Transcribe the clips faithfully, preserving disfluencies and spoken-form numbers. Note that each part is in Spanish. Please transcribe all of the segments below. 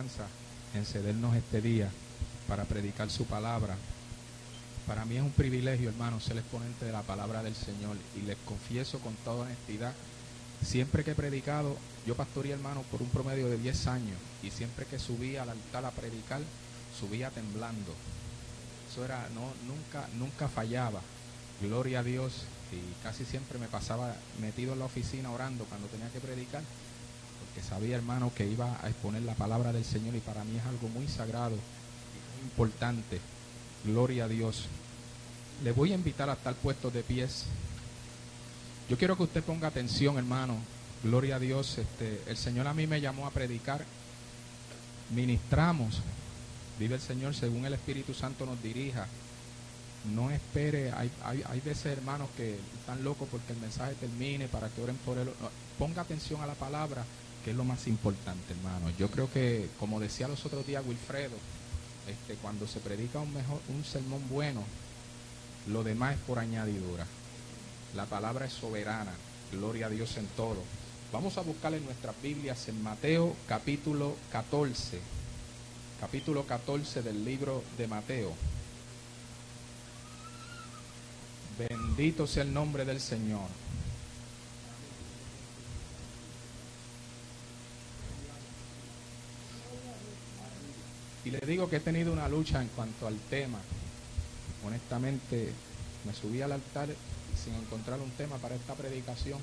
confianza en cedernos este día para predicar su palabra. Para mí es un privilegio, hermano, ser exponente de la palabra del Señor, y les confieso con toda honestidad, siempre que he predicado, yo pastoreé, hermano, por un promedio de diez años, y siempre que subía al altar a predicar, subía temblando. Eso era, no, nunca, nunca fallaba. Gloria a Dios. Y casi siempre me pasaba metido en la oficina orando cuando tenía que predicar, porque sabía, hermano, que iba a exponer la palabra del Señor, y para mí es algo muy sagrado y muy importante. Gloria a Dios. Le voy a invitar a estar puestos de pies. Yo quiero que usted ponga atención, hermano. Gloria a Dios. Este, el Señor a mí me llamó a predicar. Ministramos, vive el Señor, según el Espíritu Santo nos dirija. No espere, hay, hay, hay veces, hermanos, que están locos porque el mensaje termine para que oren por él. No, ponga atención a la palabra, que es lo más importante, hermano. Yo creo que, como decía los otros días Wilfredo, este, cuando se predica un, mejor, un sermón bueno, lo demás es por añadidura. La palabra es soberana, gloria a Dios en todo. Vamos a buscar en nuestras Biblias en Mateo capítulo catorce, capítulo catorce del libro de Mateo. Bendito sea el nombre del Señor. Y le digo que he tenido una lucha en cuanto al tema. Honestamente, me subí al altar sin encontrar un tema para esta predicación.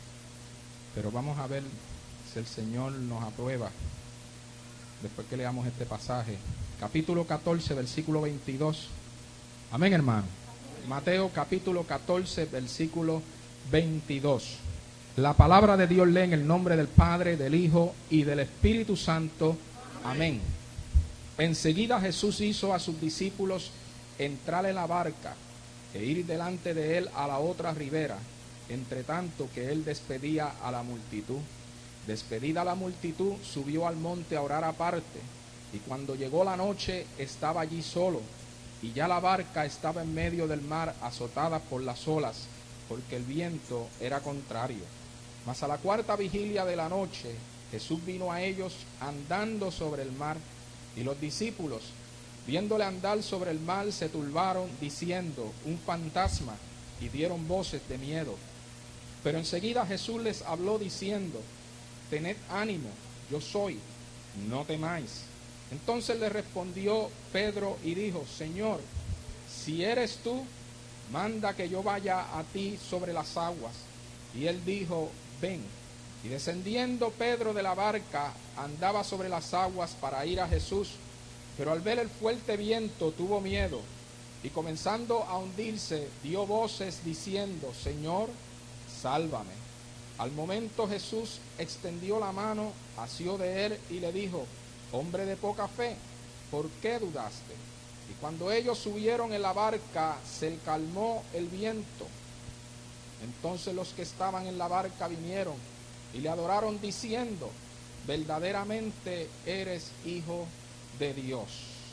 Pero vamos a ver si el Señor nos aprueba después que leamos este pasaje. Capítulo catorce, versículo veintidós. Amén, hermano. Mateo capítulo catorce, versículo veintidós. La palabra de Dios lee en el nombre del Padre, del Hijo y del Espíritu Santo. Amén. Enseguida Jesús hizo a sus discípulos entrar en la barca e ir delante de él a la otra ribera, entre tanto que él despedía a la multitud. Despedida la multitud, subió al monte a orar aparte, y cuando llegó la noche estaba allí solo. Y ya la barca estaba en medio del mar, azotada por las olas, porque el viento era contrario. Mas a la cuarta vigilia de la noche, Jesús vino a ellos andando sobre el mar, y los discípulos, viéndole andar sobre el mar, se turbaron, diciendo: un fantasma, y dieron voces de miedo. Pero enseguida Jesús les habló diciendo: tened ánimo, yo soy, no temáis. Entonces le respondió Pedro y dijo: Señor, si eres tú, manda que yo vaya a ti sobre las aguas. Y él dijo: ven. Y descendiendo Pedro de la barca, andaba sobre las aguas para ir a Jesús, pero al ver el fuerte viento tuvo miedo, y comenzando a hundirse, dio voces diciendo: Señor, sálvame. Al momento Jesús extendió la mano, asió de él y le dijo: hombre de poca fe, ¿por qué dudaste? Y cuando ellos subieron en la barca, se calmó el viento. Entonces los que estaban en la barca vinieron y le adoraron diciendo: verdaderamente eres Hijo de Dios.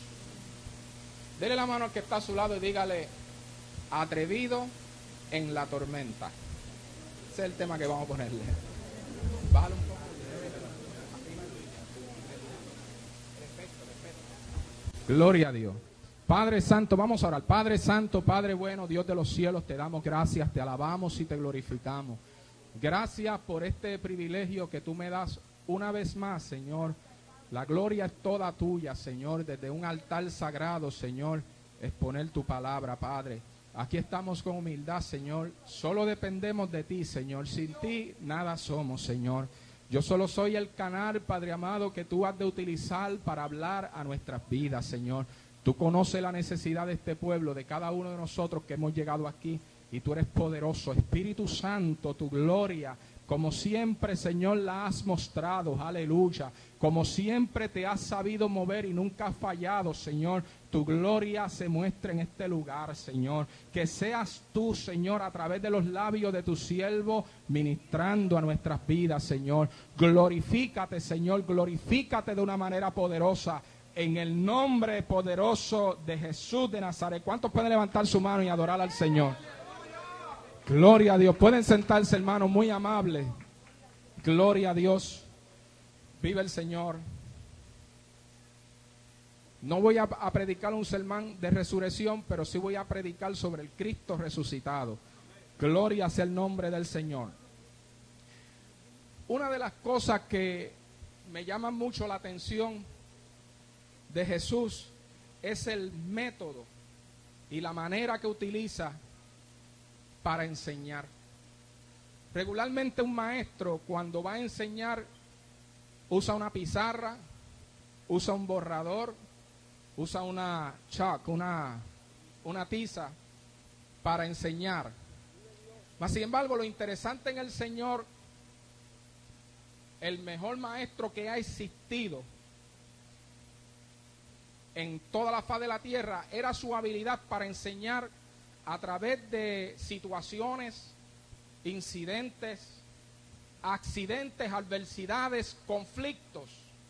Dele la mano al que está a su lado y dígale: atrevido en la tormenta. Ese es el tema que vamos a ponerle. Bájale un poco. Gloria a Dios. Padre Santo, vamos a orar. Padre Santo, Padre bueno, Dios de los cielos, te damos gracias, te alabamos y te glorificamos. Gracias por este privilegio que tú me das una vez más, Señor. La gloria es toda tuya, Señor, desde un altar sagrado, Señor, exponer tu palabra, Padre. Aquí estamos con humildad, Señor. Solo dependemos de ti, Señor. Sin ti nada somos, Señor. Yo solo soy el canal, Padre amado, que tú has de utilizar para hablar a nuestras vidas, Señor. Tú conoces la necesidad de este pueblo, de cada uno de nosotros que hemos llegado aquí, y tú eres poderoso. Espíritu Santo, tu gloria, como siempre, Señor, la has mostrado, aleluya. Como siempre te has sabido mover y nunca has fallado, Señor. Tu gloria se muestra en este lugar, Señor. Que seas tú, Señor, a través de los labios de tu siervo, ministrando a nuestras vidas, Señor. Glorifícate, Señor, glorifícate de una manera poderosa. En el nombre poderoso de Jesús de Nazaret. ¿Cuántos pueden levantar su mano y adorar al Señor? Gloria a Dios. Pueden sentarse, hermanos, muy amables. Gloria a Dios. Vive el Señor. No voy a, a predicar un sermón de resurrección, pero sí voy a predicar sobre el Cristo resucitado. Gloria sea el nombre del Señor. Una de las cosas que me llama mucho la atención de Jesús es el método y la manera que utiliza para enseñar. Regularmente un maestro, cuando va a enseñar, usa una pizarra, usa un borrador, usa una chalk, una, una tiza para enseñar. Mas, sin embargo, lo interesante en el Señor, el mejor maestro que ha existido en toda la faz de la tierra, era su habilidad para enseñar a través de situaciones, incidentes, accidentes, adversidades, conflictos.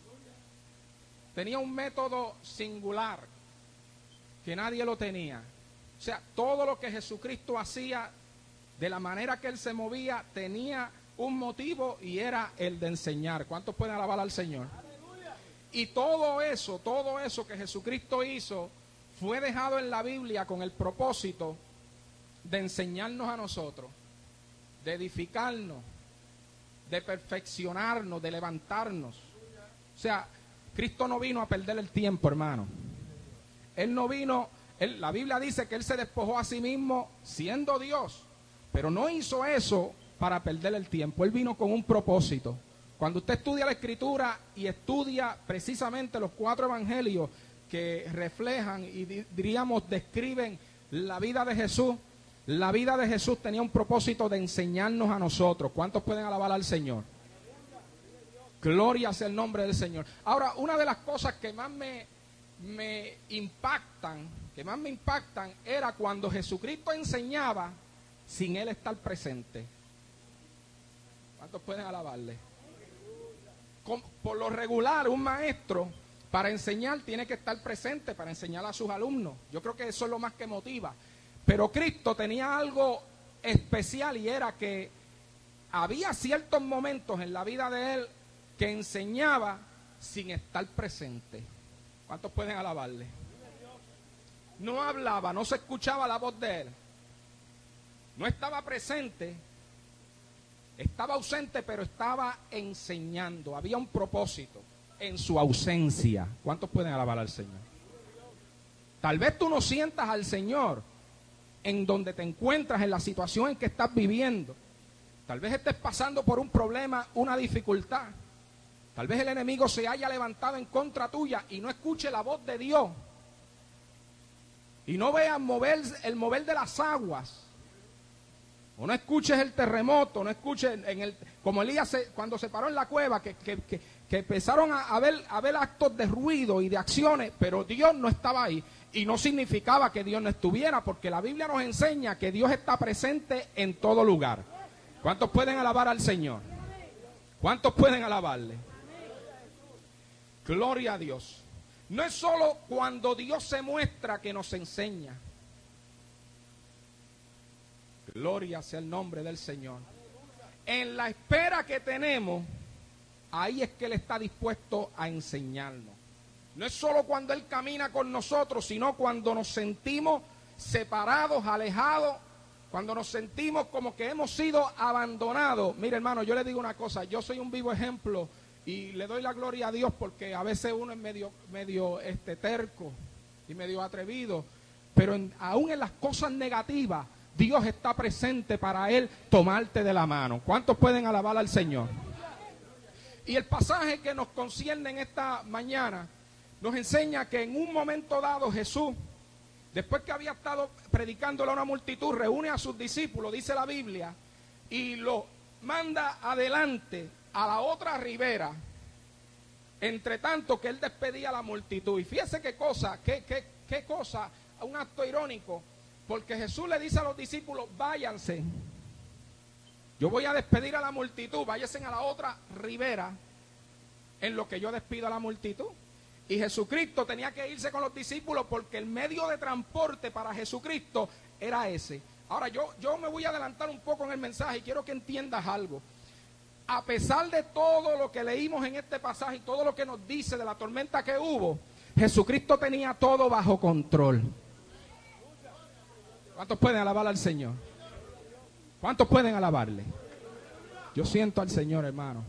Tenía un método singular que nadie lo tenía. O sea, todo lo que Jesucristo hacía, de la manera que Él se movía, tenía un motivo y era el de enseñar. ¿Cuántos pueden alabar al Señor? ¡Aleluya! Y todo eso, todo eso que Jesucristo hizo, fue dejado en la Biblia con el propósito de enseñarnos a nosotros, de edificarnos, de perfeccionarnos, de levantarnos. O sea, Cristo no vino a perder el tiempo, hermano. Él no vino, él, la Biblia dice que Él se despojó a sí mismo siendo Dios, pero no hizo eso para perder el tiempo. Él vino con un propósito. Cuando usted estudia la Escritura y estudia precisamente los cuatro evangelios que reflejan y diríamos describen la vida de Jesús, la vida de Jesús tenía un propósito de enseñarnos a nosotros. ¿Cuántos pueden alabar al Señor? Gloria sea el nombre del Señor. Ahora, una de las cosas que más me, me impactan, que más me impactan, era cuando Jesucristo enseñaba sin Él estar presente. ¿Cuántos pueden alabarle? Con, por lo regular, un maestro para enseñar tiene que estar presente para enseñar a sus alumnos. Yo creo que eso es lo más que motiva. Pero Cristo tenía algo especial y era que había ciertos momentos en la vida de Él que enseñaba sin estar presente. ¿Cuántos pueden alabarle? No hablaba, no se escuchaba la voz de Él. No estaba presente, estaba ausente, pero estaba enseñando. Había un propósito en su ausencia. ¿Cuántos pueden alabar al Señor? Tal vez tú no sientas al Señor en donde te encuentras, en la situación en que estás viviendo. Tal vez estés pasando por un problema, una dificultad. Tal vez el enemigo se haya levantado en contra tuya y no escuche la voz de Dios. Y no veas mover, el mover de las aguas. O no escuches el terremoto, no escuches en el, como Elías se, cuando se paró en la cueva, que, que, que, que empezaron a, a, ver, a ver actos de ruido y de acciones, pero Dios no estaba ahí. Y no significaba que Dios no estuviera, porque la Biblia nos enseña que Dios está presente en todo lugar. ¿Cuántos pueden alabar al Señor? ¿Cuántos pueden alabarle? Gloria a Dios. No es solo cuando Dios se muestra que nos enseña. Gloria sea el nombre del Señor. En la espera que tenemos, ahí es que Él está dispuesto a enseñarnos. No es solo cuando Él camina con nosotros, sino cuando nos sentimos separados, alejados, cuando nos sentimos como que hemos sido abandonados. Mire, hermano, yo le digo una cosa, yo soy un vivo ejemplo y le doy la gloria a Dios porque a veces uno es medio, medio este, terco y medio atrevido, pero en, aún en las cosas negativas, Dios está presente para Él tomarte de la mano. ¿Cuántos pueden alabar al Señor? Y el pasaje que nos concierne en esta mañana nos enseña que en un momento dado Jesús, después que había estado predicándole a una multitud, reúne a sus discípulos, dice la Biblia, y los manda adelante a la otra ribera, entre tanto que Él despedía a la multitud. Y fíjese qué cosa, qué, qué, qué cosa, un acto irónico, porque Jesús le dice a los discípulos, váyanse, yo voy a despedir a la multitud, váyanse a la otra ribera, en lo que yo despido a la multitud. Y Jesucristo tenía que irse con los discípulos porque el medio de transporte para Jesucristo era ese. Ahora yo, yo me voy a adelantar un poco en el mensaje y quiero que entiendas algo. A pesar de todo lo que leímos en este pasaje y todo lo que nos dice de la tormenta que hubo, Jesucristo tenía todo bajo control. ¿Cuántos pueden alabar al Señor? ¿Cuántos pueden alabarle? Yo siento al Señor, hermano.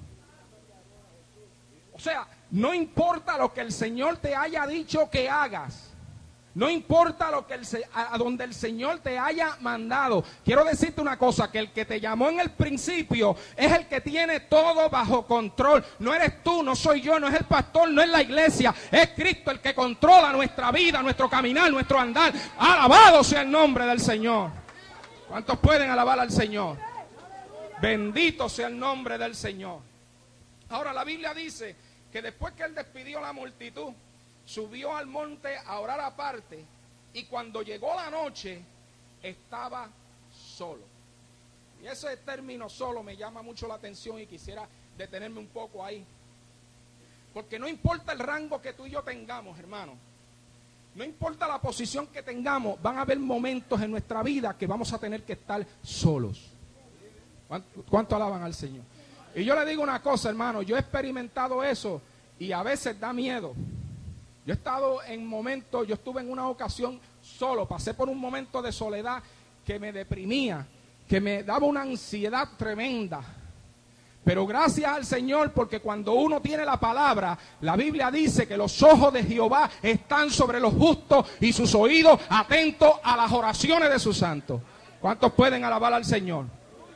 O sea, no importa lo que el Señor te haya dicho que hagas. No importa lo que el, a donde el Señor te haya mandado. Quiero decirte una cosa, que el que te llamó en el principio es el que tiene todo bajo control. No eres tú, no soy yo, no es el pastor, no es la iglesia. Es Cristo el que controla nuestra vida, nuestro caminar, nuestro andar. Alabado sea el nombre del Señor. ¿Cuántos pueden alabar al Señor? Bendito sea el nombre del Señor. Ahora la Biblia dice que después que él despidió a la multitud, subió al monte a orar aparte, y cuando llegó la noche, estaba solo. Y ese término solo me llama mucho la atención y quisiera detenerme un poco ahí. Porque no importa el rango que tú y yo tengamos, hermano. No importa la posición que tengamos, van a haber momentos en nuestra vida que vamos a tener que estar solos. ¿Cuánto, cuánto alaban al Señor? Y yo le digo una cosa, hermano, yo he experimentado eso y a veces da miedo. Yo he estado en momentos, yo estuve en una ocasión solo, pasé por un momento de soledad que me deprimía, que me daba una ansiedad tremenda. Pero gracias al Señor, porque cuando uno tiene la palabra, la Biblia dice que los ojos de Jehová están sobre los justos y sus oídos atentos a las oraciones de sus santos. ¿Cuántos pueden alabar al Señor?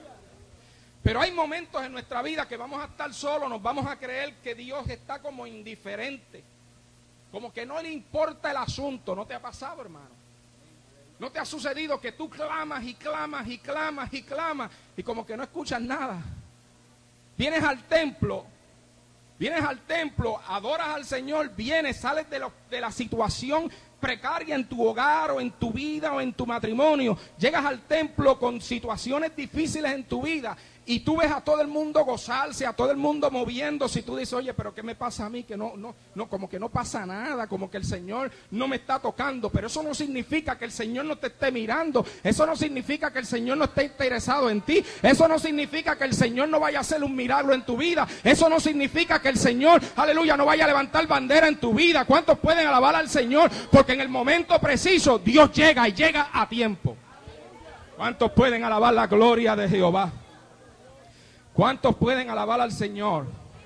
Pero hay momentos en nuestra vida que vamos a estar solos, nos vamos a creer que Dios está como indiferente, como que no le importa el asunto. ¿No te ha pasado, hermano? ¿No te ha sucedido que tú clamas y clamas y clamas y clamas y como que no escuchas nada? Vienes al templo, vienes al templo, adoras al Señor, vienes, sales de, lo, de la situación precaria en tu hogar o en tu vida o en tu matrimonio, llegas al templo con situaciones difíciles en tu vida y tú ves a todo el mundo gozarse, a todo el mundo moviéndose y tú dices, oye, pero ¿qué me pasa a mí? Que no, no, no, como que no pasa nada, como que el Señor no me está tocando. Pero eso no significa que el Señor no te esté mirando, eso no significa que el Señor no esté interesado en ti, eso no significa que el Señor no vaya a hacer un milagro en tu vida, eso no significa que el Señor, aleluya, no vaya a levantar bandera en tu vida. ¿Cuántos pueden alabar al Señor? Porque en el momento preciso Dios llega y llega a tiempo. ¿Cuántos pueden alabar la gloria de Jehová? ¿Cuántos pueden alabar al Señor?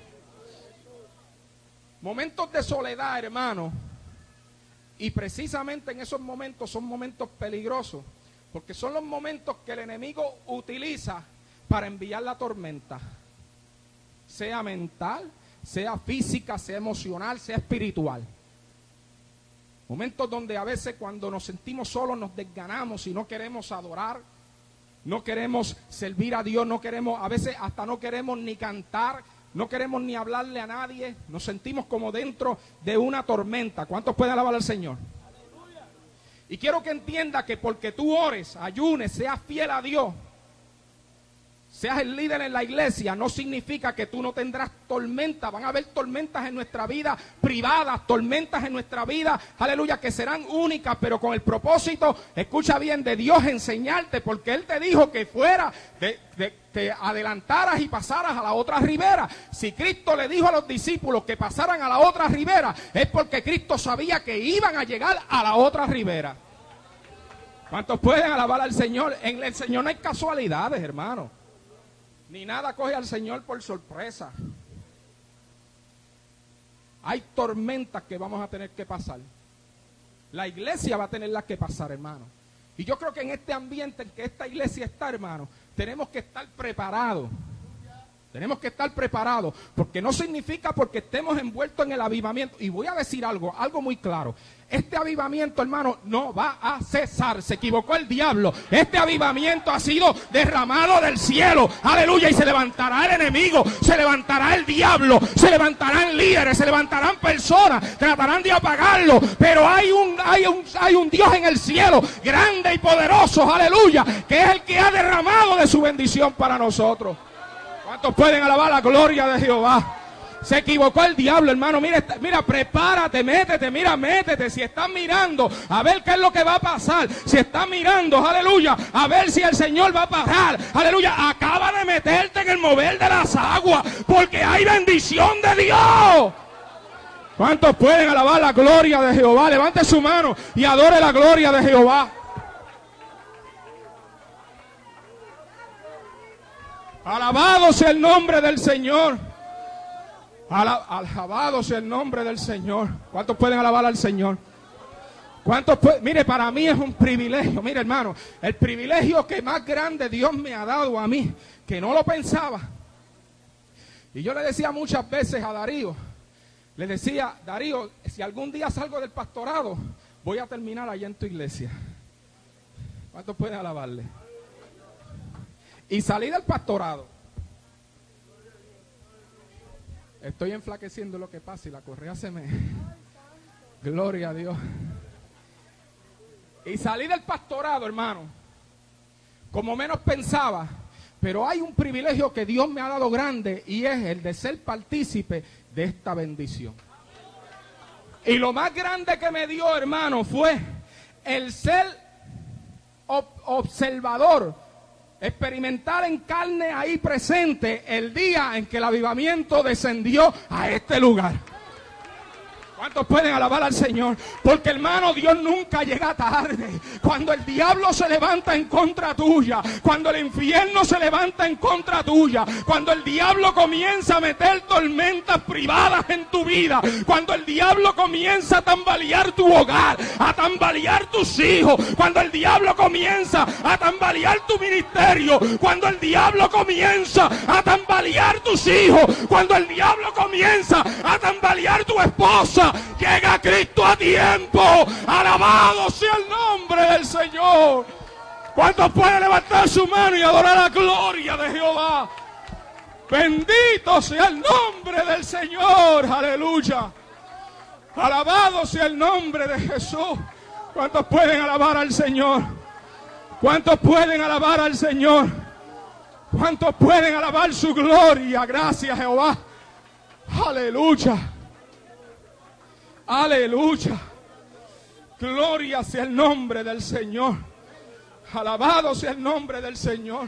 Momentos de soledad, hermano. Y precisamente en esos momentos son momentos peligrosos, porque son los momentos que el enemigo utiliza para enviar la tormenta. Sea mental, sea física, sea emocional, sea espiritual. Momentos donde a veces cuando nos sentimos solos nos desganamos y no queremos adorar. No queremos servir a Dios, no queremos, a veces hasta no queremos ni cantar, no queremos ni hablarle a nadie. Nos sentimos como dentro de una tormenta. ¿Cuántos pueden alabar al Señor? Y quiero que entienda que porque tú ores, ayunes, seas fiel a Dios, seas el líder en la iglesia, no significa que tú no tendrás tormentas. Van a haber tormentas en nuestra vida privadas, tormentas en nuestra vida, aleluya, que serán únicas, pero con el propósito, escucha bien, de Dios enseñarte, porque Él te dijo que fuera, de, de, te adelantaras y pasaras a la otra ribera. Si Cristo le dijo a los discípulos que pasaran a la otra ribera, es porque Cristo sabía que iban a llegar a la otra ribera. ¿Cuántos pueden alabar al Señor? En el Señor no hay casualidades, hermano. Ni nada coge al Señor por sorpresa. Hay tormentas que vamos a tener que pasar. La iglesia va a tenerlas que pasar, hermano. Y yo creo que en este ambiente en que esta iglesia está, hermano, tenemos que estar preparados. Tenemos que estar preparados, porque no significa porque estemos envueltos en el avivamiento. Y voy a decir algo, algo muy claro. Este avivamiento, hermano, no va a cesar. Se equivocó el diablo. Este avivamiento ha sido derramado del cielo. Aleluya. Y se levantará el enemigo, se levantará el diablo, se levantarán líderes, se levantarán personas, tratarán de apagarlo. Pero hay un, hay un, hay un Dios en el cielo, grande y poderoso, aleluya, que es el que ha derramado de su bendición para nosotros. ¿Cuántos pueden alabar la gloria de Jehová? Se equivocó el diablo, hermano. Mira, mira, prepárate, métete, mira, métete. Si estás mirando, a ver qué es lo que va a pasar. Si estás mirando, aleluya, a ver si el Señor va a parar. Aleluya, acaba de meterte en el mover de las aguas, porque hay bendición de Dios. ¿Cuántos pueden alabar la gloria de Jehová? Levante su mano y adore la gloria de Jehová. Alabado sea el nombre del Señor. Alabado sea el nombre del Señor. ¿Cuántos pueden alabar al Señor? ¿Cuántos pueden? Mire, para mí es un privilegio. Mire, hermano, el privilegio que más grande Dios me ha dado a mí, que no lo pensaba. Y yo le decía muchas veces a Darío, le decía, Darío, si algún día salgo del pastorado, voy a terminar allá en tu iglesia. ¿Cuántos pueden alabarle? Y salí del pastorado. Estoy enflaqueciendo lo que pasa y la correa se me... Gloria a Dios. Y salí del pastorado, hermano, como menos pensaba. Pero hay un privilegio que Dios me ha dado grande y es el de ser partícipe de esta bendición. Y lo más grande que me dio, hermano, fue el ser ob- observador, experimentar en carne ahí presente el día en que el avivamiento descendió a este lugar. ¿Cuántos pueden alabar al Señor? Porque, hermano, Dios nunca llega tarde. Cuando el diablo se levanta en contra tuya, cuando el infierno se levanta en contra tuya, cuando el diablo comienza a meter tormentas privadas en tu vida, cuando el diablo comienza a tambalear tu hogar, a tambalear tus hijos, cuando el diablo comienza a tambalear tu ministerio, cuando el diablo comienza a tambalear tus hijos, cuando el diablo comienza a tambalear tu esposa, llega Cristo a tiempo. Alabado sea el nombre del Señor. ¿Cuántos pueden levantar su mano y adorar la gloria de Jehová? Bendito sea el nombre del Señor. Aleluya. Alabado sea el nombre de Jesús. ¿Cuántos pueden alabar al Señor? ¿Cuántos pueden alabar al Señor? ¿Cuántos pueden alabar su gloria? Gracias, Jehová. Aleluya. Aleluya. Gloria sea el nombre del Señor. Alabado sea el nombre del Señor.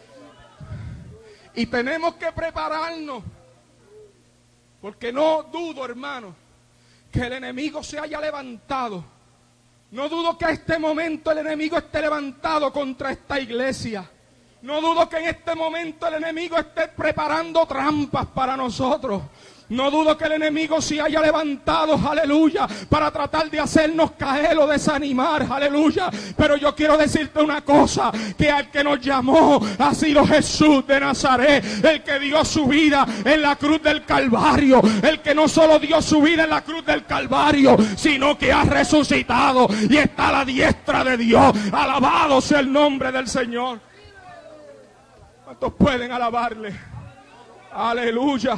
Y tenemos que prepararnos, porque no dudo, hermano, que el enemigo se haya levantado. No dudo que a este momento el enemigo esté levantado contra esta iglesia. No dudo que en este momento el enemigo esté preparando trampas para nosotros. No dudo que el enemigo se haya levantado, aleluya, para tratar de hacernos caer o desanimar, aleluya. Pero yo quiero decirte una cosa, que al que nos llamó ha sido Jesús de Nazaret, el que dio su vida en la cruz del Calvario, el que no solo dio su vida en la cruz del Calvario, sino que ha resucitado y está a la diestra de Dios. Alabado sea el nombre del Señor. ¿Cuántos pueden alabarle? Aleluya.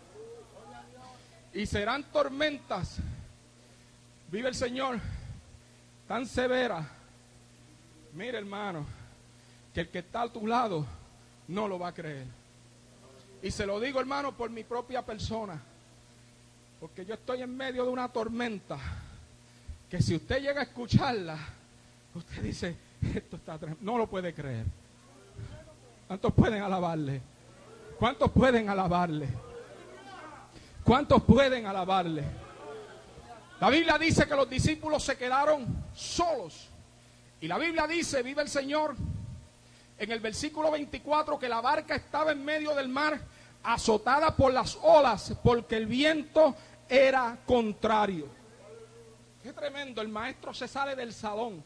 Y serán tormentas, vive el Señor, tan severas. Mire, hermano, que el que está a tu lado no lo va a creer. Y se lo digo, hermano, por mi propia persona, porque yo estoy en medio de una tormenta que si usted llega a escucharla, usted dice, esto está tremendo, no lo puede creer. ¿Cuántos pueden alabarle? ¿Cuántos pueden alabarle? ¿Cuántos pueden alabarle? La Biblia dice que los discípulos se quedaron solos. Y la Biblia dice, vive el Señor, en el versículo veinticuatro, que la barca estaba en medio del mar, azotada por las olas, porque el viento era contrario. Qué tremendo, el maestro se sale del salón.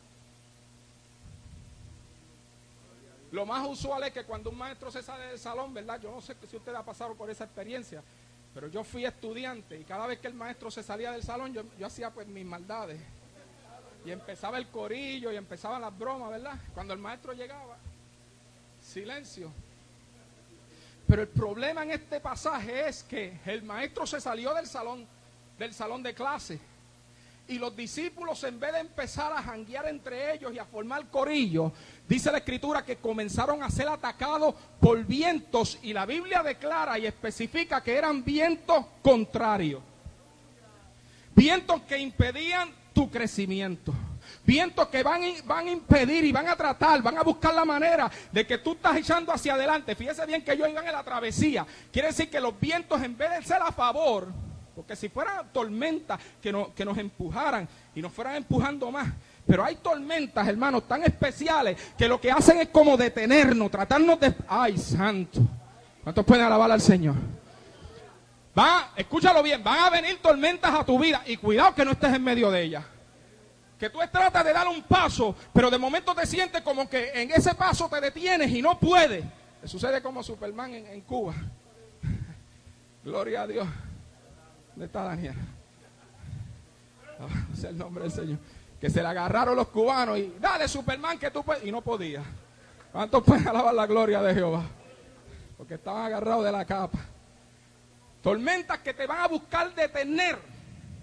Lo más usual es que cuando un maestro se sale del salón, ¿verdad? Yo no sé si usted ha pasado por esa experiencia, pero yo fui estudiante y cada vez que el maestro se salía del salón, yo, yo hacía pues mis maldades. Y empezaba el corillo y empezaban las bromas, ¿verdad? Cuando el maestro llegaba, silencio. Pero el problema en este pasaje es que el maestro se salió del salón, del salón de clase. Y los discípulos, en vez de empezar a janguear entre ellos y a formar corillo, dice la Escritura que comenzaron a ser atacados por vientos, y la Biblia declara y especifica que eran vientos contrarios. Vientos que impedían tu crecimiento. Vientos que van, van a impedir y van a tratar, van a buscar la manera de que tú estás echando hacia adelante. Fíjese bien que ellos iban en la travesía. Quiere decir que los vientos, en vez de ser a favor, porque si fueran tormentas que, no, que nos empujaran y nos fueran empujando más, pero hay tormentas, hermanos, tan especiales que lo que hacen es como detenernos, tratarnos de... ¡Ay, santo! ¿Cuántos pueden alabar al Señor? Va, escúchalo bien, van a venir tormentas a tu vida y cuidado que no estés en medio de ellas. Que tú tratas de dar un paso, pero de momento te sientes como que en ese paso te detienes y no puedes. Te sucede como Superman en, en Cuba. Gloria a Dios. ¿Dónde está Daniel? Oh, es el nombre del Señor. Que se le agarraron los cubanos y dale Superman que tú puedes. Y no podía. ¿Cuántos pueden alabar la gloria de Jehová? Porque estaban agarrados de la capa. Tormentas que te van a buscar detener.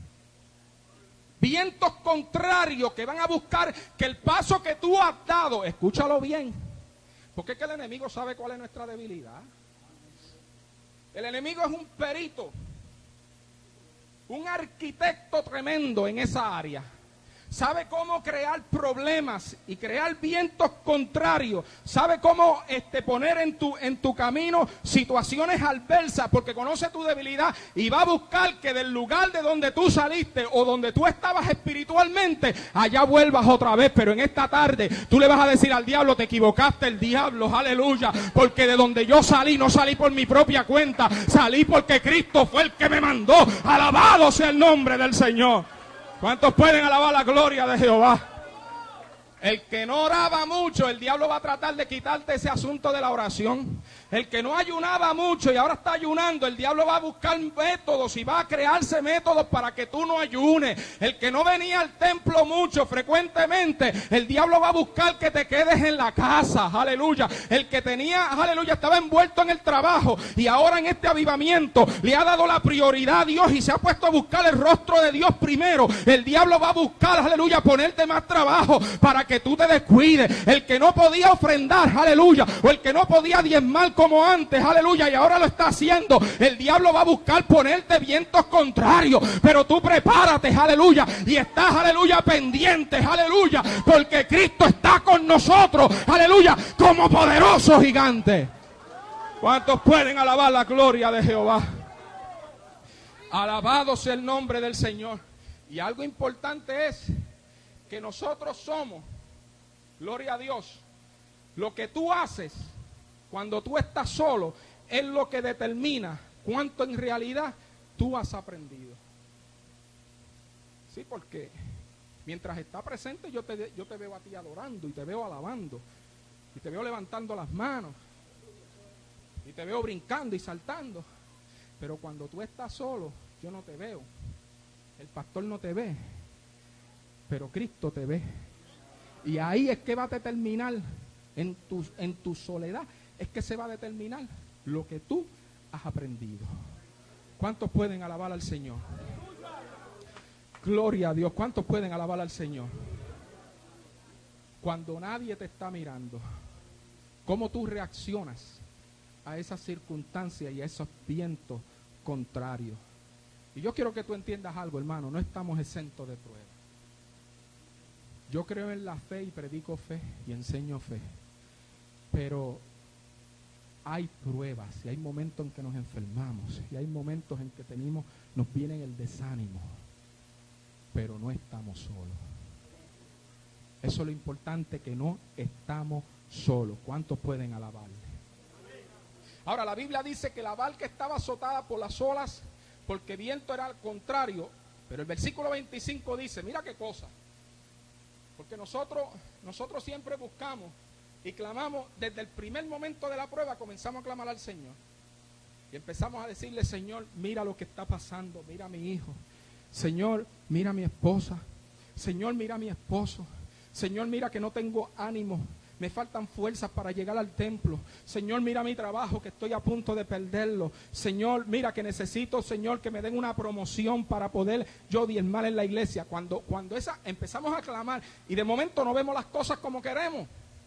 Vientos contrarios que van a buscar que el paso que tú has dado, escúchalo bien, porque es que el enemigo sabe cuál es nuestra debilidad. El enemigo es un perito, un arquitecto tremendo en esa área. Sabe cómo crear problemas y crear vientos contrarios. Sabe cómo este, poner en tu, en tu camino situaciones adversas, porque conoce tu debilidad y va a buscar que del lugar de donde tú saliste o donde tú estabas espiritualmente, allá vuelvas otra vez. Pero en esta tarde tú le vas a decir al diablo, te equivocaste, el diablo, aleluya, porque de donde yo salí, no salí por mi propia cuenta, salí porque Cristo fue el que me mandó. Alabado sea el nombre del Señor. ¿Cuántos pueden alabar la gloria de Jehová? El que no oraba mucho, el diablo va a tratar de quitarte ese asunto de la oración. El que no ayunaba mucho y ahora está ayunando, el diablo va a buscar métodos y va a crearse métodos para que tú no ayunes. El que no venía al templo mucho, frecuentemente, el diablo va a buscar que te quedes en la casa, aleluya. El que tenía, aleluya, estaba envuelto en el trabajo y ahora en este avivamiento le ha dado la prioridad a Dios y se ha puesto a buscar el rostro de Dios primero. El diablo va a buscar, aleluya, ponerte más trabajo para que tú te descuides. El que no podía ofrendar, aleluya, o el que no podía diezmar como antes, aleluya, y ahora lo está haciendo, el diablo va a buscar ponerte vientos contrarios, pero tú prepárate, aleluya, y estás, aleluya, pendiente, aleluya, porque Cristo está con nosotros, aleluya, como poderoso gigante. ¿Cuántos pueden alabar la gloria de Jehová? Alabado sea el nombre del Señor. Y algo importante es que nosotros somos, gloria a Dios, lo que tú haces cuando tú estás solo es lo que determina cuánto en realidad tú has aprendido. Sí, porque mientras está presente yo te, yo te veo a ti adorando y te veo alabando y te veo levantando las manos y te veo brincando y saltando. Pero cuando tú estás solo, yo no te veo. El pastor no te ve, pero Cristo te ve. Y ahí es que va a determinar, en tu, en tu soledad, es que se va a determinar lo que tú has aprendido. ¿Cuántos pueden alabar al Señor? Gloria a Dios. ¿Cuántos pueden alabar al Señor? Cuando nadie te está mirando, ¿cómo tú reaccionas a esas circunstancias y a esos vientos contrarios? Y yo quiero que tú entiendas algo, hermano, no estamos exentos de pruebas. Yo creo en la fe y predico fe y enseño fe, pero hay pruebas y hay momentos en que nos enfermamos y hay momentos en que tenemos, nos viene el desánimo, pero no estamos solos. Eso es lo importante, que no estamos solos. ¿Cuántos pueden alabarle? Ahora, la Biblia dice que la barca estaba azotada por las olas porque viento era al contrario, pero el versículo veinticinco dice, mira qué cosa, porque nosotros, nosotros siempre buscamos y clamamos desde el primer momento de la prueba, comenzamos a clamar al Señor y empezamos a decirle, Señor, mira lo que está pasando, mira a mi hijo, Señor, mira a mi esposa, Señor, mira a mi esposo, Señor, mira que no tengo ánimo, me faltan fuerzas para llegar al templo, Señor, mira mi trabajo que estoy a punto de perderlo, Señor, mira que necesito, Señor, que me den una promoción para poder yo diezmar en la iglesia. Cuando, cuando esa, empezamos a clamar y de momento no vemos las cosas como queremos.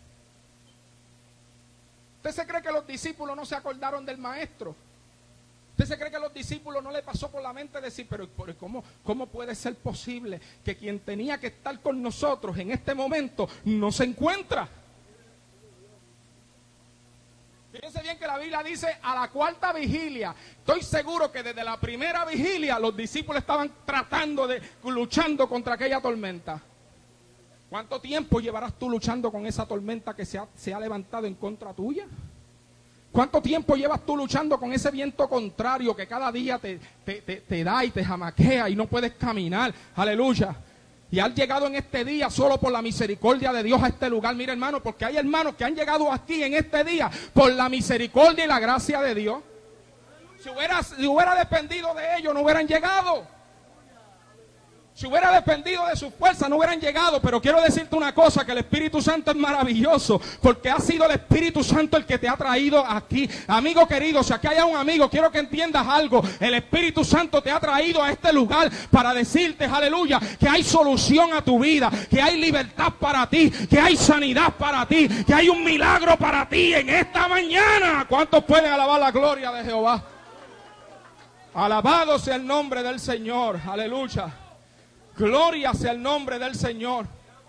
¿Usted se cree que los discípulos no se acordaron del maestro? ¿Usted se cree que a los discípulos no le pasó por la mente decir, pero, pero ¿cómo, cómo puede ser posible que quien tenía que estar con nosotros en este momento no se encuentra? Fíjense bien que la Biblia dice a la cuarta vigilia. Estoy seguro que desde la primera vigilia los discípulos estaban tratando de, luchando contra aquella tormenta. ¿Cuánto tiempo llevarás tú luchando con esa tormenta que se ha, se ha levantado en contra tuya? ¿Cuánto tiempo llevas tú luchando con ese viento contrario que cada día te, te, te, te da y te jamaquea y no puedes caminar? Aleluya. Y has llegado en este día solo por la misericordia de Dios a este lugar. Mira, hermano, porque hay hermanos que han llegado aquí en este día por la misericordia y la gracia de Dios. Si hubiera, si hubiera dependido de ellos, no hubieran llegado. Si hubiera dependido de su fuerza, no hubieran llegado. Pero quiero decirte una cosa, que el Espíritu Santo es maravilloso, porque ha sido el Espíritu Santo el que te ha traído aquí. Amigo querido, si aquí hay un amigo, quiero que entiendas algo. El Espíritu Santo te ha traído a este lugar para decirte, aleluya, que hay solución a tu vida, que hay libertad para ti, que hay sanidad para ti, que hay un milagro para ti en esta mañana. ¿Cuántos pueden alabar la gloria de Jehová? Alabado sea el nombre del Señor, aleluya. Gloria sea el nombre del Señor.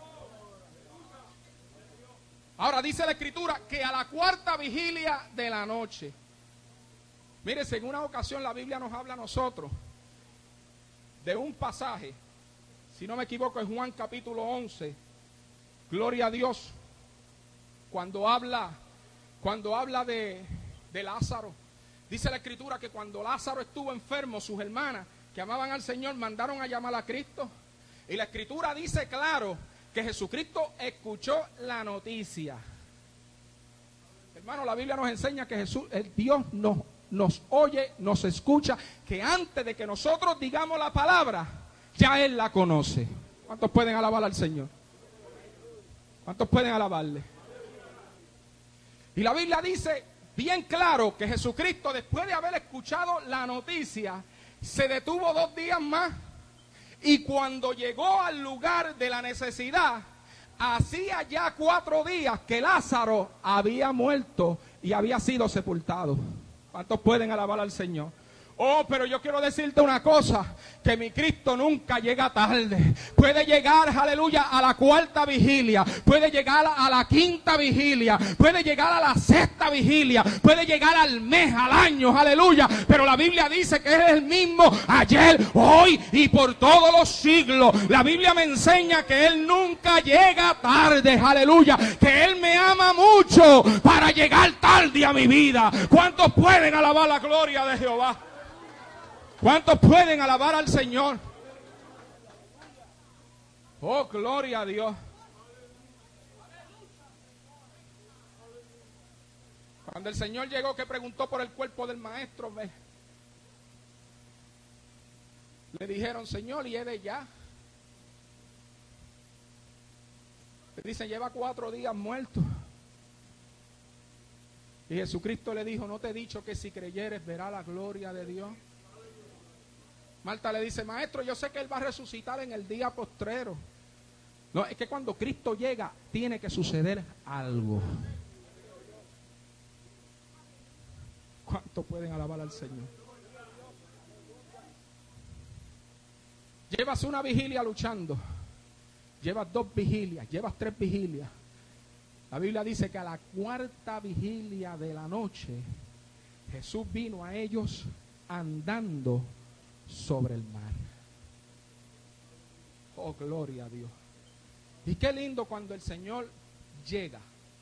Ahora dice la Escritura que a la cuarta vigilia de la noche. Mire, en una ocasión la Biblia nos habla a nosotros de un pasaje, si no me equivoco es Juan capítulo once. Gloria a Dios. Cuando habla, cuando habla de, de Lázaro. Dice la Escritura que cuando Lázaro estuvo enfermo, sus hermanas que amaban al Señor mandaron a llamar a Cristo. Y la Escritura dice claro que Jesucristo escuchó la noticia. Hermano, la Biblia nos enseña que Jesús, el Dios nos, nos oye, nos escucha, que antes de que nosotros digamos la palabra, ya Él la conoce. ¿Cuántos pueden alabar al Señor? ¿Cuántos pueden alabarle? Y la Biblia dice bien claro que Jesucristo, después de haber escuchado la noticia, se detuvo dos días más, y cuando llegó al lugar de la necesidad, hacía ya cuatro días que Lázaro había muerto y había sido sepultado. ¿Cuántos pueden alabar al Señor? Oh, pero yo quiero decirte una cosa, que mi Cristo nunca llega tarde. Puede llegar, aleluya, a la cuarta vigilia, puede llegar a la quinta vigilia, puede llegar a la sexta vigilia, puede llegar al mes, al año, aleluya. Pero la Biblia dice que es el mismo ayer, hoy y por todos los siglos. La Biblia me enseña que Él nunca llega tarde, aleluya, que Él me ama mucho para llegar tarde a mi vida. ¿Cuántos pueden alabar la gloria de Jehová? ¿Cuántos pueden alabar al Señor? Oh, gloria a Dios. Cuando el Señor llegó, que preguntó por el cuerpo del maestro, ve, le dijeron, Señor, ¿y es de ya? Le dicen, lleva cuatro días muerto. Y Jesucristo le dijo, ¿no te he dicho que si creyeres verá la gloria de Dios? Marta le dice, maestro, yo sé que Él va a resucitar en el día postrero. No, es que cuando Cristo llega, tiene que suceder algo. ¿Cuánto pueden alabar al Señor? Llevas una vigilia luchando. Llevas dos vigilias, llevas tres vigilias. La Biblia dice que a la cuarta vigilia de la noche, Jesús vino a ellos andando sobre el mar. Oh, gloria a Dios. Y qué lindo cuando el Señor llega.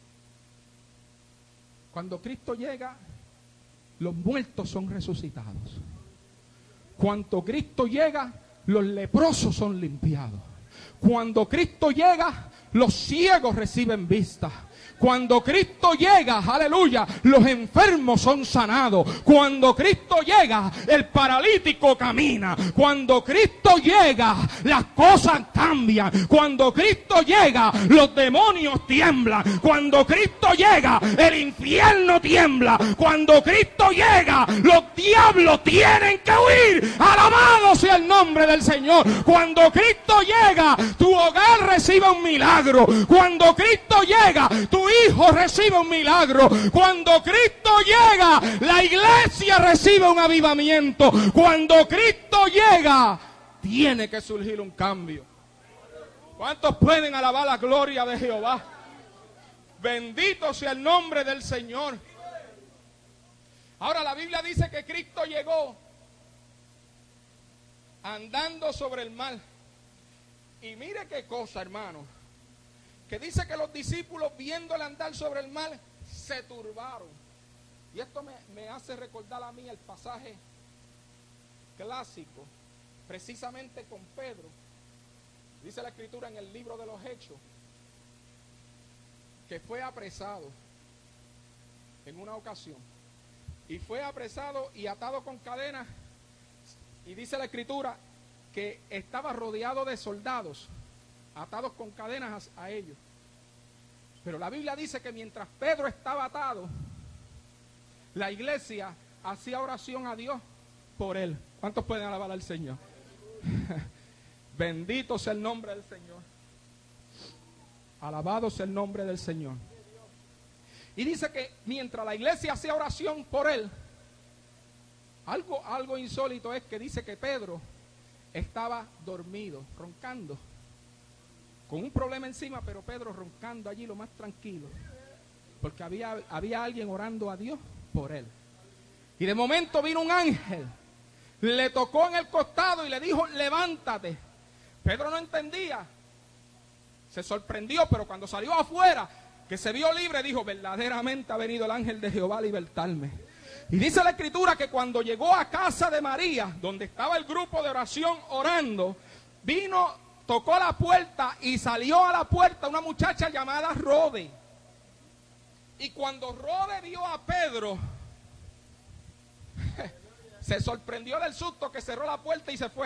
Cuando Cristo llega, los muertos son resucitados. Cuando Cristo llega, los leprosos son limpiados. Cuando Cristo llega, los ciegos reciben vista. Cuando Cristo llega, aleluya, los enfermos son sanados. Cuando Cristo llega, el paralítico camina. Cuando Cristo llega, las cosas cambian. Cuando Cristo llega, los demonios tiemblan. Cuando Cristo llega, el infierno tiembla. Cuando Cristo llega, los diablos tienen que huir. Alabado sea el nombre del Señor. Cuando Cristo llega, tu hogar recibe un milagro. Cuando Cristo llega, tu hijo recibe un milagro. Cuando Cristo llega, la iglesia recibe un avivamiento. Cuando Cristo llega, tiene que surgir un cambio. ¿Cuántos pueden alabar la gloria de Jehová? Bendito sea el nombre del Señor. Ahora la Biblia dice que Cristo llegó andando sobre el mar. Y mire qué cosa, hermano, que dice que los discípulos viéndole andar sobre el mar se turbaron. Y esto me, me hace recordar a mí el pasaje clásico, precisamente con Pedro. Dice la Escritura en el libro de los Hechos que fue apresado en una ocasión. Y fue apresado y atado con cadenas. Y dice la Escritura que estaba rodeado de soldados, atados con cadenas a, a ellos. Pero la Biblia dice que mientras Pedro estaba atado, la iglesia hacía oración a Dios por él. ¿Cuántos pueden alabar al Señor? Bendito sea el nombre del Señor. Alabado sea el nombre del Señor. Y dice que mientras la iglesia hacía oración por él, algo, algo insólito es que dice que Pedro estaba dormido, roncando, con un problema encima, pero Pedro roncando allí lo más tranquilo, porque había, había alguien orando a Dios por él. Y de momento vino un ángel, le tocó en el costado y le dijo: levántate. Pedro no entendía, se sorprendió, pero cuando salió afuera, que se vio libre, dijo: verdaderamente ha venido el ángel de Jehová a libertarme. Y dice la Escritura que cuando llegó a casa de María, donde estaba el grupo de oración orando, vino, tocó la puerta y salió a la puerta una muchacha llamada Rode. Y cuando Rode vio a Pedro, se sorprendió del susto, que cerró la puerta y se fue.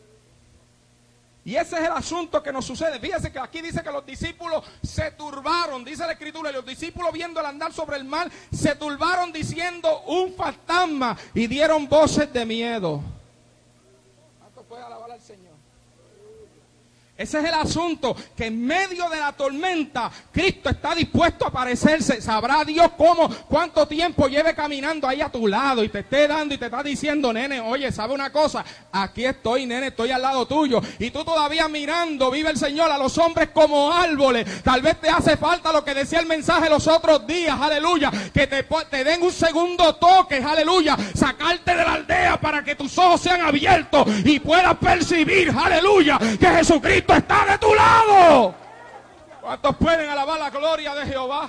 Y ese es el asunto que nos sucede. Fíjense que aquí dice que los discípulos se turbaron, dice la Escritura, y los discípulos viendo el andar sobre el mar, se turbaron diciendo: un fantasma, y dieron voces de miedo. ¿Cuánto puede alabar al Señor? Ese es el asunto, que en medio de la tormenta Cristo está dispuesto a aparecerse. Sabrá Dios cómo, cuánto tiempo lleve caminando ahí a tu lado y te esté dando y te está diciendo: nene, oye, ¿sabe una cosa? Aquí estoy, nene, estoy al lado tuyo. Y tú todavía mirando, vive el Señor, a los hombres como árboles. Tal vez te hace falta lo que decía el mensaje los otros días, aleluya, que te, te den un segundo toque, aleluya, sacarte de la aldea para que tus ojos sean abiertos y puedas percibir, aleluya, que Jesucristo está de tu lado. ¿Cuántos pueden alabar la gloria de Jehová?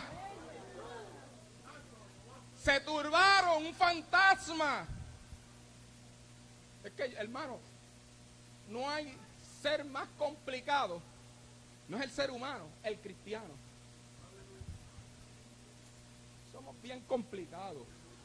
Se turbaron, un fantasma. Es que, hermano, no hay ser más complicado. No es el ser humano, el cristiano. Somos bien complicados.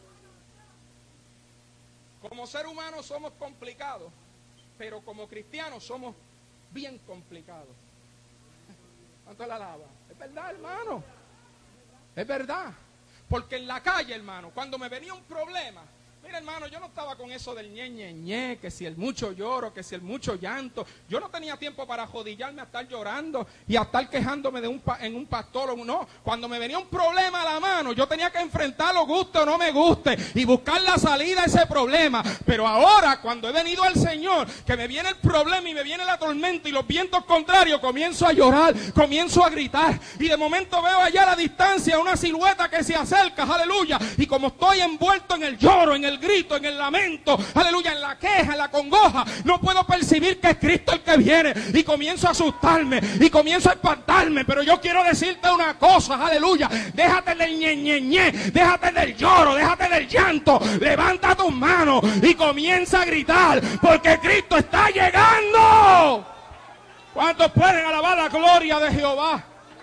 Como ser humano somos complicados, pero como cristianos somos bien complicado. ¿Cuánto la alaba? Es verdad, hermano. Es verdad. Porque en la calle, hermano, cuando me venía un problema, mira, hermano, yo no estaba con eso del ñe, ñe, ñe, que si el mucho lloro, que si el mucho llanto. Yo no tenía tiempo para jodillarme a estar llorando y a estar quejándome de un en un pastor. No, cuando me venía un problema a la mano, yo tenía que enfrentarlo, guste o no me guste, y buscar la salida a ese problema. Pero ahora, cuando he venido al Señor, que me viene el problema y me viene la tormenta y los vientos contrarios, comienzo a llorar, comienzo a gritar. Y de momento veo allá a la distancia una silueta que se acerca, aleluya. Y como estoy envuelto en el lloro, en el grito, en el lamento, aleluya, en la queja, en la congoja, no puedo percibir que es Cristo el que viene, y comienzo a asustarme y comienzo a espantarme. Pero yo quiero decirte una cosa, aleluya, déjate del ñe, ñe, ñe, déjate del lloro, déjate del llanto, levanta tus manos y comienza a gritar, porque Cristo está llegando. ¿Cuántos pueden alabar la gloria de Jehová?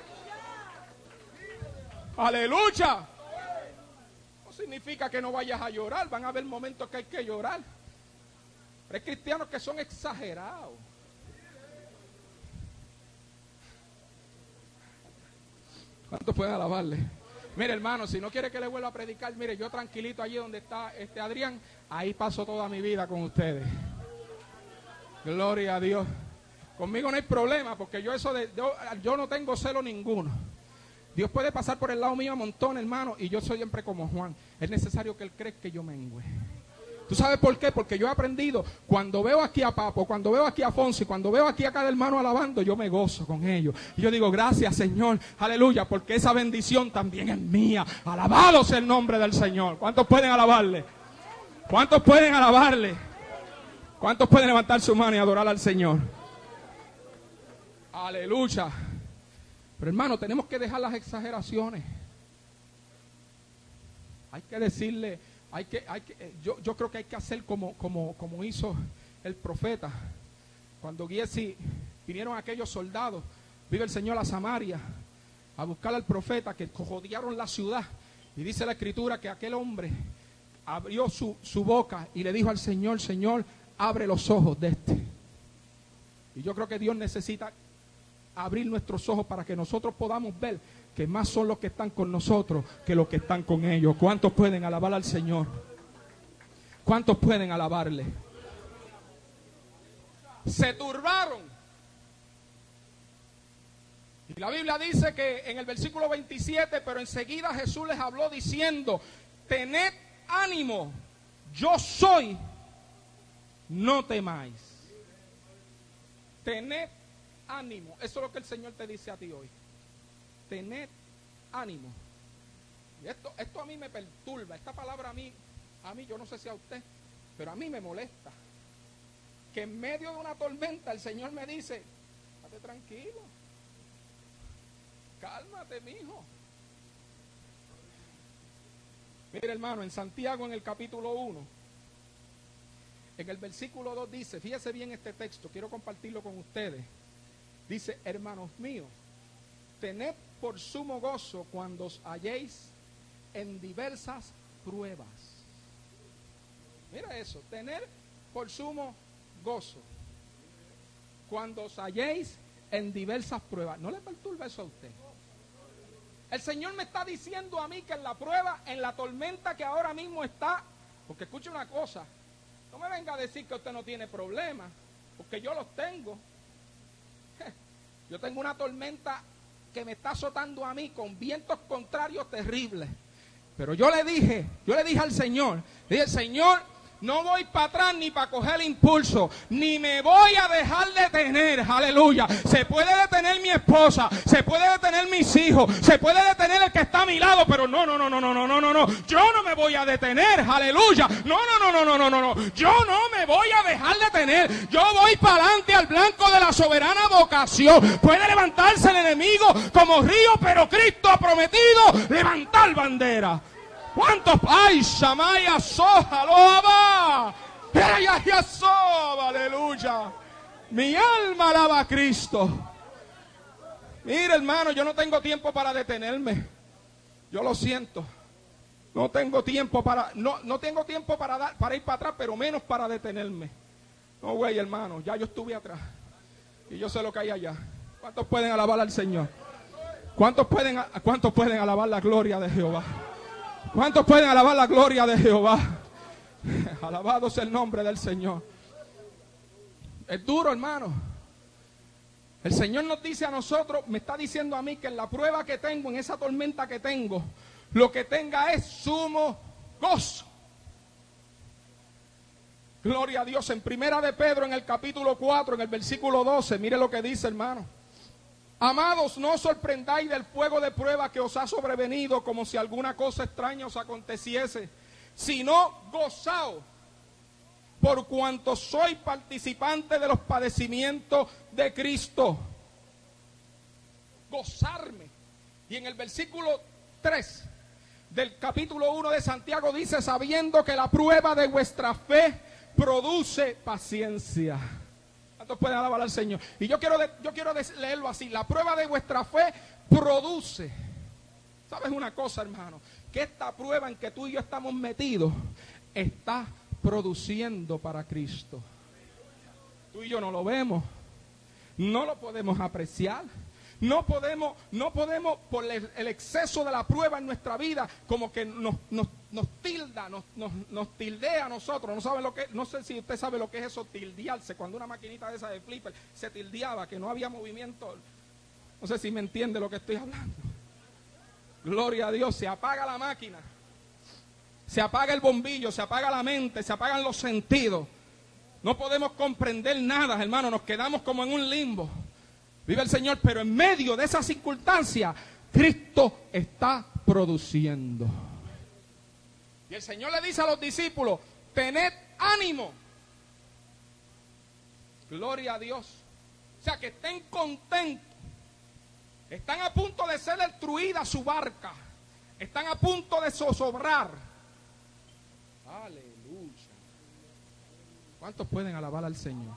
Aleluya. Significa que no vayas a llorar, van a haber momentos que hay que llorar. Pero hay cristianos que son exagerados. ¿Cuántos pueden alabarle? Mire, hermano, si no quiere que le vuelva a predicar, mire, yo tranquilito allí donde está este Adrián, ahí paso toda mi vida con ustedes. Gloria a Dios. Conmigo no hay problema, porque yo eso de, yo, yo no tengo celo ninguno. Dios puede pasar por el lado mío a montón, hermano, y yo soy siempre como Juan. Es necesario que Él crezca que yo mengüe. ¿Tú sabes por qué? Porque yo he aprendido, cuando veo aquí a Papo, cuando veo aquí a Fonsi, cuando veo aquí a cada hermano alabando, yo me gozo con ellos. Y yo digo, gracias Señor, aleluya, porque esa bendición también es mía. Alabado sea el nombre del Señor. ¿Cuántos pueden alabarle? ¿Cuántos pueden alabarle? ¿Cuántos pueden levantar su mano y adorar al Señor? Aleluya. Pero hermano, tenemos que dejar las exageraciones. Hay que decirle... Hay que, hay que, yo, yo creo que hay que hacer como, como, como hizo el profeta. Cuando Giesi vinieron aquellos soldados, vive el Señor a Samaria, a buscar al profeta, que rodearon la ciudad. Y dice la Escritura que aquel hombre abrió su, su boca y le dijo al Señor, Señor, abre los ojos de este. Y yo creo que Dios necesita abrir nuestros ojos para que nosotros podamos ver que más son los que están con nosotros que los que están con ellos. ¿Cuántos pueden alabar al Señor? ¿Cuántos pueden alabarle? Se turbaron. Y la Biblia dice que en el versículo veintisiete, pero enseguida Jesús les habló diciendo, tened ánimo, yo soy, no temáis. Tened ánimo. Eso es lo que el Señor te dice a ti hoy. Tened ánimo. Y esto, esto a mí me perturba. Esta palabra a mí, a mí, yo no sé si a usted, pero a mí me molesta. Que en medio de una tormenta el Señor me dice, estate tranquilo, cálmate, mijo. Mire, hermano, en Santiago, en el capítulo uno, en el versículo dos dice, fíjese bien este texto, quiero compartirlo con ustedes. Dice, hermanos míos, tened por sumo gozo cuando os halléis en diversas pruebas. Mira eso, tener por sumo gozo cuando os halléis en diversas pruebas. ¿No le perturba eso a usted? El Señor me está diciendo a mí que en la prueba, en la tormenta que ahora mismo está, porque escuche una cosa, no me venga a decir que usted no tiene problemas, porque yo los tengo. Yo tengo una tormenta que me está azotando a mí con vientos contrarios terribles. Pero yo le dije, yo le dije al Señor, le dije, Señor, no voy para atrás ni para coger impulso, ni me voy a dejar detener, aleluya. Se puede detener mi esposa, se puede detener mis hijos, se puede detener el que está a mi lado, pero no, no, no, no, no, no, no, no, no. Yo no me voy a detener, aleluya. No, no, no, no, no, no, no, no. Yo no me voy a dejar detener. Yo voy para adelante al blanco de la soberana vocación. Puede levantarse el enemigo como río, pero Cristo ha prometido levantar bandera. ¿Cuántos? ¡Ay, Shamaya Soja, lo ama! ¡Ay, ay, soba! ¡Aleluya! Mi alma alaba a Cristo. Mire, hermano, yo no tengo tiempo para detenerme. Yo lo siento. No tengo tiempo para, no, no tengo tiempo para dar, para ir para atrás, pero menos para detenerme. No, güey, hermano, ya yo estuve atrás. Y yo sé lo que hay allá. ¿Cuántos pueden alabar al Señor? ¿Cuántos pueden, cuántos pueden alabar la gloria de Jehová? ¿Cuántos pueden alabar la gloria de Jehová? Alabado sea el nombre del Señor. Es duro, hermano. El Señor nos dice a nosotros, me está diciendo a mí que en la prueba que tengo, en esa tormenta que tengo, lo que tenga es sumo gozo. Gloria a Dios. En Primera de Pedro, en el capítulo cuatro, en el versículo doce, mire lo que dice, hermano. Amados, no os sorprendáis del fuego de prueba que os ha sobrevenido como si alguna cosa extraña os aconteciese, sino gozaos por cuanto sois participantes de los padecimientos de Cristo. Gozarme. Y en el versículo tres del capítulo uno de Santiago dice, sabiendo que la prueba de vuestra fe produce paciencia. ¿Cuántos pueden alabar al Señor? Y yo quiero, de, yo quiero de, leerlo así. La prueba de vuestra fe produce. ¿Sabes una cosa, hermano? Que esta prueba en que tú y yo estamos metidos está produciendo para Cristo. Tú y yo no lo vemos. No lo podemos apreciar. No podemos, no podemos por el, el exceso de la prueba en nuestra vida, como que nos, nos, nos tilda, nos, nos, nos tildea a nosotros. No saben lo que, no sé si usted sabe lo que es eso, tildearse. Cuando una maquinita de esa de flipper se tildeaba, que no había movimiento. No sé si me entiende lo que estoy hablando. Gloria a Dios, se apaga la máquina. Se apaga el bombillo, se apaga la mente, se apagan los sentidos. No podemos comprender nada, hermano, nos quedamos como en un limbo. Vive el Señor, pero en medio de esa circunstancia, Cristo está produciendo. Y el Señor le dice a los discípulos, tened ánimo. Gloria a Dios. O sea, que estén contentos. Están a punto de ser destruida su barca. Están a punto de zozobrar. Aleluya. ¿Cuántos pueden alabar al Señor?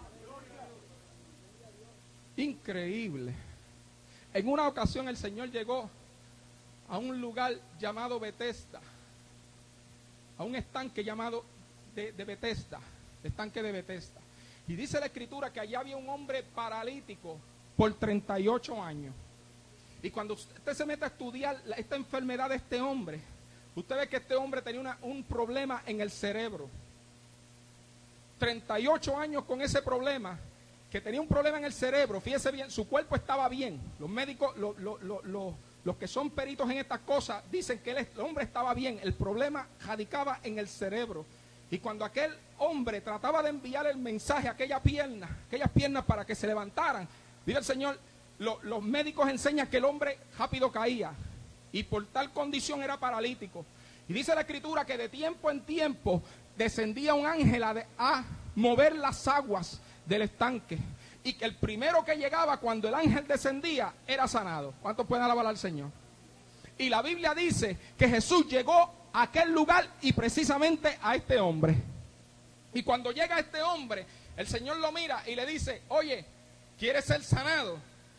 Increíble. En una ocasión el Señor llegó a un lugar llamado Betesda, a un estanque llamado de, de Betesda, estanque de Betesda. Y dice la Escritura que allá había un hombre paralítico por treinta y ocho años. Y cuando usted se mete a estudiar esta enfermedad de este hombre, usted ve que este hombre tenía una, un problema en el cerebro. treinta y ocho años con ese problema, que tenía un problema en el cerebro. Fíjese bien, su cuerpo estaba bien. Los médicos, lo, lo, lo, lo, los que son peritos en estas cosas, dicen que el, el hombre estaba bien. El problema radicaba en el cerebro. Y cuando aquel hombre trataba de enviar el mensaje a aquella pierna, aquellas piernas para que se levantaran, dice el Señor, lo, los médicos enseñan que el hombre rápido caía. Y por tal condición era paralítico. Y dice la Escritura que de tiempo en tiempo descendía un ángel a, de, a mover las aguas del estanque. Y que el primero que llegaba cuando el ángel descendía era sanado. ¿Cuántos pueden alabar al Señor? Y la Biblia dice que Jesús llegó a aquel lugar y precisamente a este hombre. Y cuando llega este hombre, el Señor lo mira y le dice, oye, ¿quieres ser sanado?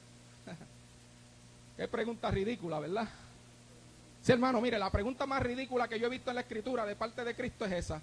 Qué pregunta ridícula, ¿verdad? Sí, hermano, mire, la pregunta más ridícula que yo he visto en la Escritura de parte de Cristo es esa.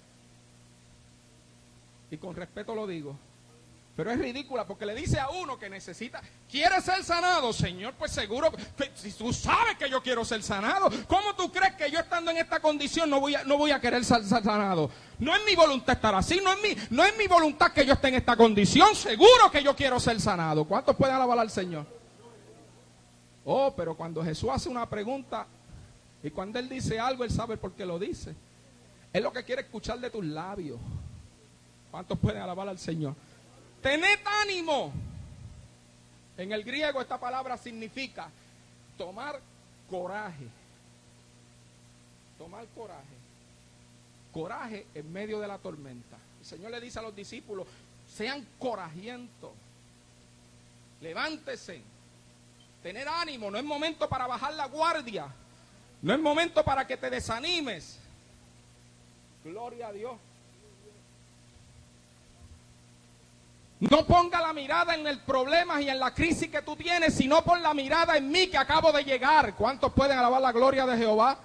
Y con respeto lo digo. Pero es ridícula porque le dice a uno que necesita, ¿quiere ser sanado? Señor, pues seguro, que, si tú sabes que yo quiero ser sanado, ¿cómo tú crees que yo estando en esta condición no voy a, no voy a querer ser sanado? No es mi voluntad estar así, no es mi, no es mi voluntad que yo esté en esta condición, seguro que yo quiero ser sanado. ¿Cuántos pueden alabar al Señor? Oh, pero cuando Jesús hace una pregunta y cuando Él dice algo, Él sabe por qué lo dice. Es lo que quiere escuchar de tus labios. ¿Cuántos pueden alabar al Señor? Tened ánimo. En el griego esta palabra significa tomar coraje. Tomar coraje. Coraje en medio de la tormenta. El Señor le dice a los discípulos, sean corajientos. Levántese. Tener ánimo. No es momento para bajar la guardia. No es momento para que te desanimes. Gloria a Dios. No ponga la mirada en el problema y en la crisis que tú tienes, sino pon la mirada en mí que acabo de llegar. ¿Cuántos pueden alabar la gloria de Jehová?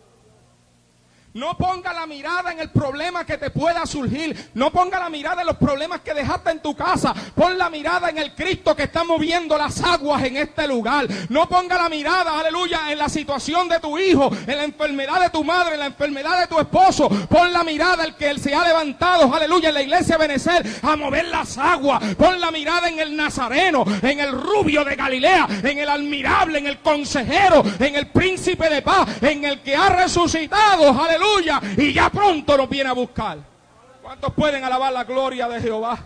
No ponga la mirada en el problema que te pueda surgir. No ponga la mirada en los problemas que dejaste en tu casa. Pon la mirada en el Cristo que está moviendo las aguas en este lugar. No ponga la mirada, aleluya, en la situación de tu hijo, en la enfermedad de tu madre, en la enfermedad de tu esposo. Pon la mirada en el que él se ha levantado, aleluya, en la iglesia Benecer a mover las aguas. Pon la mirada en el Nazareno, en el rubio de Galilea, en el admirable, en el consejero, en el príncipe de paz, en el que ha resucitado, aleluya. Aleluya, y ya pronto nos viene a buscar. ¿Cuántos pueden alabar la gloria de Jehová?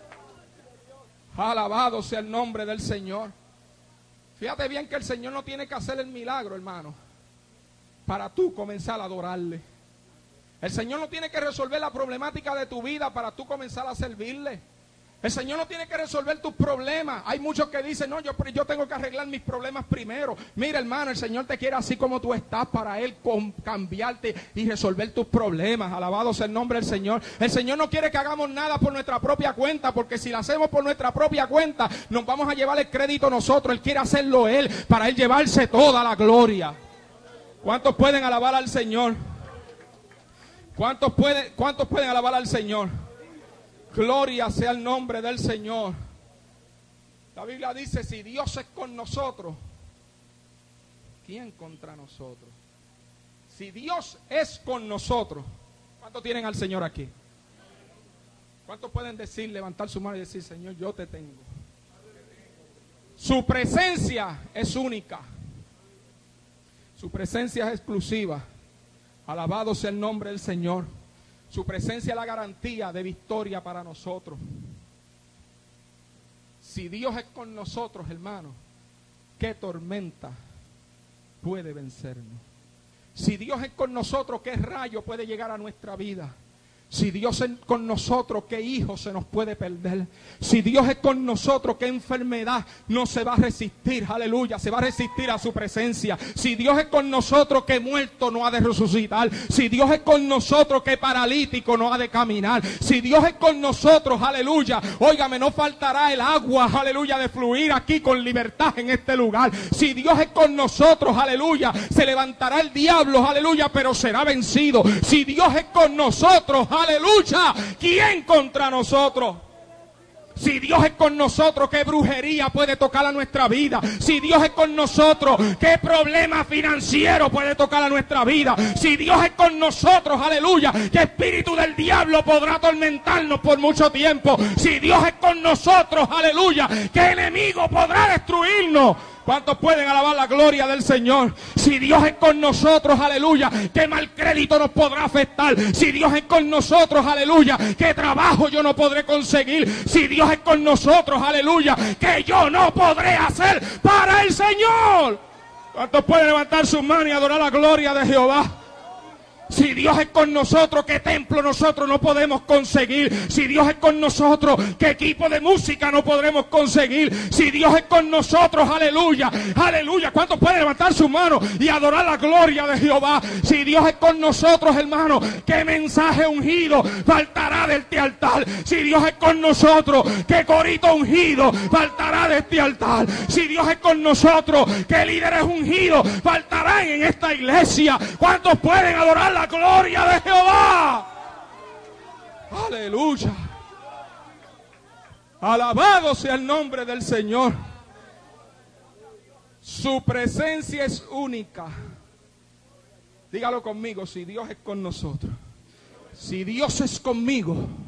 Alabado sea el nombre del Señor. Fíjate bien que el Señor no tiene que hacer el milagro, hermano, para tú comenzar a adorarle. El Señor no tiene que resolver la problemática de tu vida para tú comenzar a servirle. El Señor no tiene que resolver tus problemas. Hay muchos que dicen, no, yo, yo tengo que arreglar mis problemas primero. Mira, hermano, el Señor te quiere así como tú estás para Él con, cambiarte y resolver tus problemas. Alabado sea el nombre del Señor. El Señor no quiere que hagamos nada por nuestra propia cuenta, porque si lo hacemos por nuestra propia cuenta, nos vamos a llevar el crédito nosotros. Él quiere hacerlo Él, para Él llevarse toda la gloria. ¿Cuántos pueden alabar al Señor? ¿Cuántos pueden, cuántos pueden alabar al Señor? Gloria sea el nombre del Señor. La Biblia dice, si Dios es con nosotros, ¿quién contra nosotros? Si Dios es con nosotros, ¿cuántos tienen al Señor aquí? ¿Cuántos pueden decir, levantar su mano y decir, Señor, yo te tengo? Su presencia es única. Su presencia es exclusiva. Alabado sea el nombre del Señor. Su presencia es la garantía de victoria para nosotros. Si Dios es con nosotros, hermanos, ¿qué tormenta puede vencernos? Si Dios es con nosotros, ¿qué rayo puede llegar a nuestra vida? Si Dios es con nosotros, ¿qué hijo se nos puede perder? Si Dios es con nosotros, ¿qué enfermedad no se va a resistir? Aleluya, se va a resistir a su presencia. Si Dios es con nosotros, ¿qué muerto no ha de resucitar? Si Dios es con nosotros, ¿qué paralítico no ha de caminar? Si Dios es con nosotros, aleluya, óigame, no faltará el agua, aleluya, de fluir aquí con libertad en este lugar. Si Dios es con nosotros, aleluya, se levantará el diablo, aleluya, pero será vencido. Si Dios es con nosotros, aleluya, ¿quién contra nosotros? Si Dios es con nosotros, ¿qué brujería puede tocar a nuestra vida? Si Dios es con nosotros, ¿qué problema financiero puede tocar a nuestra vida? Si Dios es con nosotros, aleluya, ¿qué espíritu del diablo podrá atormentarnos por mucho tiempo? Si Dios es con nosotros, aleluya, ¿qué enemigo podrá destruirnos? ¿Cuántos pueden alabar la gloria del Señor? Si Dios es con nosotros, aleluya, ¿qué mal crédito nos podrá afectar? Si Dios es con nosotros, aleluya, ¿qué trabajo yo no podré conseguir? Si Dios es con nosotros, aleluya, ¿qué yo no podré hacer para el Señor? ¿Cuántos pueden levantar sus manos y adorar la gloria de Jehová? Si Dios es con nosotros, ¿qué templo nosotros no podemos conseguir? Si Dios es con nosotros, ¿qué equipo de música no podremos conseguir? Si Dios es con nosotros, aleluya, aleluya. ¿Cuántos pueden levantar sus manos y adorar la gloria de Jehová? Si Dios es con nosotros, hermano, ¿qué mensaje ungido faltará de este altar? Si Dios es con nosotros, ¿qué corito ungido faltará de este altar? Si Dios es con nosotros, ¿qué líderes ungidos faltarán en esta iglesia? ¿Cuántos pueden adorar la gloria de Jehová? Aleluya. Alabado sea el nombre del Señor. Su presencia es única. Dígalo conmigo, si Dios es con nosotros, si Dios es conmigo,